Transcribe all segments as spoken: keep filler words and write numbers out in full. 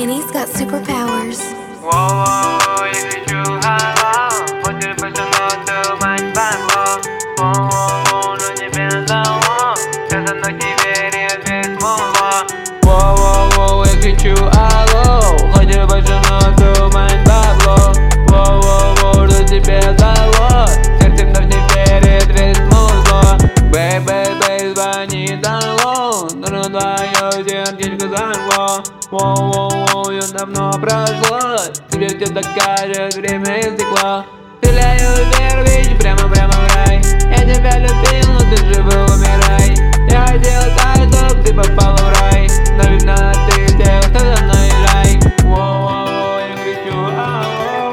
Danny's got superpowers. Воу-воу, я кричу алло, хочешь больше, но тумань бабло. Воу-воу, но тебе дало, сейчас оно тебе режет муло. Воу-воу, я кричу алло, хочешь больше, но тумань бабло. Воу-воу, но тебе дало, сердце вновь не верит в ритм музло. Бэй-бэй-бэй, звонит алло, но твое сердечко заняло. Воу-воу-воу, я давно прошло, тебе все докажет, время истекло. Стреляю вверх, ведь прямо-прямо в рай. Я тебя любил, но ты же был, умирай. Я хотел так, чтоб ты попала в рай, но видно ты тех, кто за мной езжай. Воу-воу-воу, я кричу алло.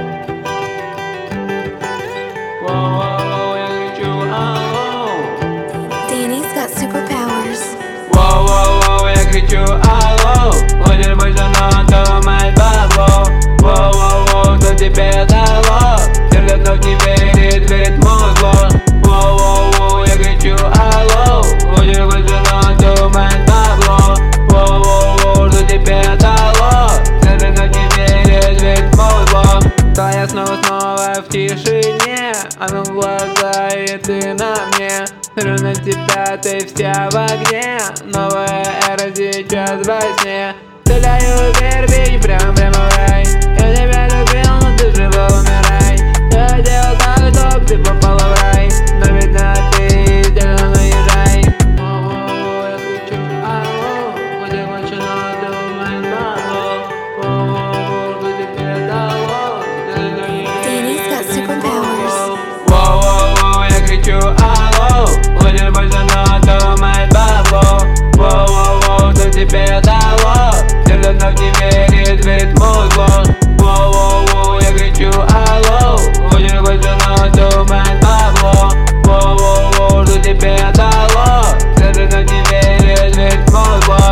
Воу-воу-воу, я кричу алло. Danny's got superpowers. Воу-воу-воу, я кричу алло, хочешь больше, но тумать бабло. Воу-воу-воу, что тебе дало, сердце вновь не верит в ритм музло. Воу-воу-воу, я кричу алло, хочешь больше, но тумать бабло. Воу-воу-воу, что тебе дало, сердце вновь не верит в ритм музло. То я снова-снова в тишине, а ну глаза и ты на мне. Смотрю на тебя, ты вся в огне, новая эра сейчас во сне. Стреляю вверх, ведь прямо-прямо в рай. Я тебя любил, но ты же был, умирай. Я хотел так, чтоб ты попала в рай, но видно ты за мной езжай. Воу-воу-воу, я кричу алло, хочешь больше, но тумань бабло. Воу-воу-воу, что тебе дало, Danny's got superpowers. воу-воу-воу, я кричу алло, хочешь больше, но тумать бабло. Воу-воу-воу, что тебе дало, сердце вновь не верит в ритм музло. Воу-воу-воу, я кричу алло, хочешь больше, но тумать бабло. Воу-воу-воу, что тебе дало, сердце вновь не верит в ритм музло.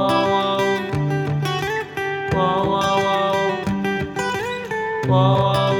Воу-воу-воу, воу-воу-воу, воу-воу-воу.